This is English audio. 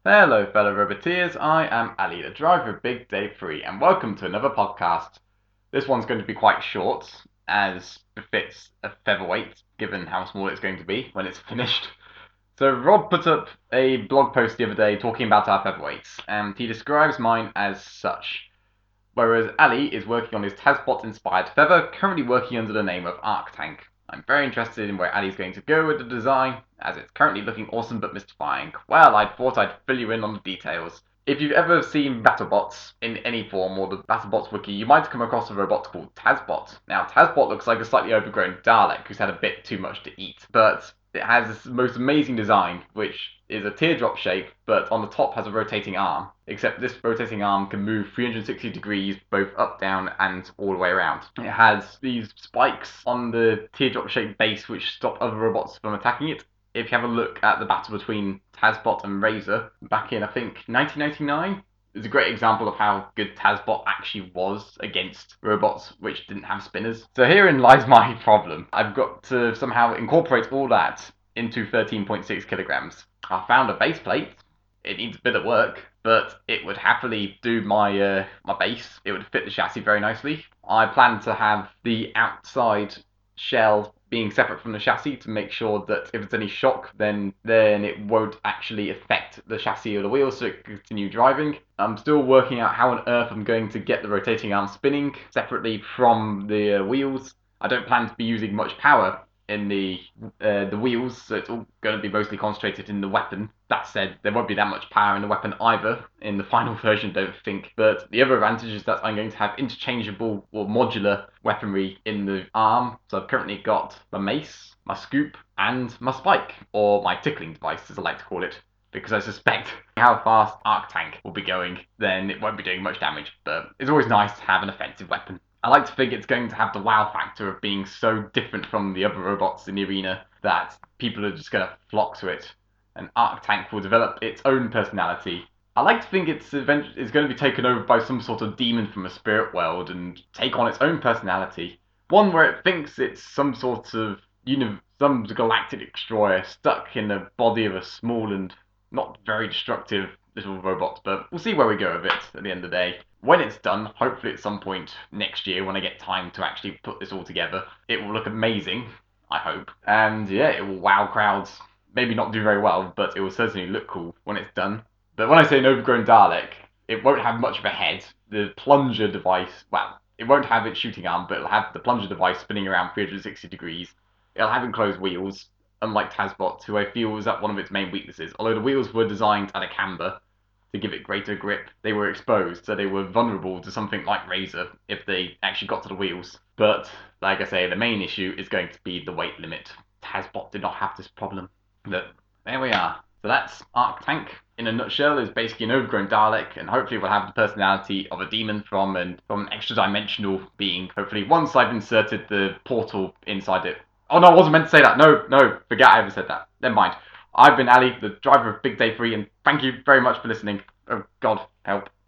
Hello, fellow Roboteers. I am Ali, the driver of Big Day 3, and welcome to another podcast. This one's going to be quite short, as befits a featherweight, given how small it's going to be when it's finished. So, Rob put up a blog post the other day talking about our featherweights, and he describes mine as such. Whereas Ali is working on his Tazbot-inspired feather, currently working under the name of ArcTank. I'm very interested in where Ali's going to go with the design, as it's currently looking awesome but mystifying. Well, I thought I'd fill you in on the details. If you've ever seen BattleBots in any form, or the BattleBots wiki, you might have come across a robot called Tazbot. Now, Tazbot looks like a slightly overgrown Dalek who's had a bit too much to eat, but it has this most amazing design, which is a teardrop shape, but on the top has a rotating arm. Except this rotating arm can move 360 degrees, both up, down, and all the way around. It has these spikes on the teardrop shaped base which stop other robots from attacking it. If you have a look at the battle between Tazbot and Razor back in, I think, 1999, it's a great example of how good Tazbot actually was against robots which didn't have spinners. So herein lies my problem. I've got to somehow incorporate all that into 13.6 kilograms. I found a base plate. It needs a bit of work, but it would happily do my base. It would fit the chassis very nicely. I plan to have the outside shell being separate from the chassis to make sure that if there's any shock, then it won't actually affect the chassis or the wheels, so it can continue driving. I'm still working out how on earth I'm going to get the rotating arm spinning separately from the wheels. I don't plan to be using much power in the wheels, so it's all going to be mostly concentrated in the weapon. That said, there won't be that much power in the weapon either in the final version, don't think. But the other advantage is that I'm going to have interchangeable or modular weaponry in the arm. So I've currently got my mace, my scoop, and my spike, or my tickling device as I like to call it, because I suspect how fast ArcTank will be going, then it won't be doing much damage. But it's always nice to have an offensive weapon. I like to think it's going to have the wow factor of being so different from the other robots in the arena that people are just going to flock to it, and ArcTank will develop its own personality. I like to think it's going to be taken over by some sort of demon from a spirit world and take on its own personality. One where it thinks it's some sort of some galactic destroyer stuck in the body of a small and not very destructive little robot, but we'll see where we go with it at the end of the day. When it's done, hopefully at some point next year when I get time to actually put this all together, it will look amazing, I hope. And yeah, it will wow crowds. Maybe not do very well, but it will certainly look cool when it's done. But when I say an overgrown Dalek, it won't have much of a head. The plunger device, well, it won't have its shooting arm, but it'll have the plunger device spinning around 360 degrees. It'll have enclosed wheels, unlike Tazbot, who I feel was one of its main weaknesses. Although the wheels were designed at a camber to give it greater grip, they were exposed, so they were vulnerable to something like Razor if they actually got to the wheels. But, like I say, the main issue is going to be the weight limit. Tazbot did not have this problem. But there we are. So that's ArcTank. In a nutshell, is basically an overgrown Dalek, and hopefully will have the personality of a demon from an extra-dimensional being. Hopefully, once I've inserted the portal inside it. Oh no, I wasn't meant to say that. No, forget I ever said that. Never mind. I've been Ali, the driver of Big Day 3, and thank you very much for listening. Oh God, help.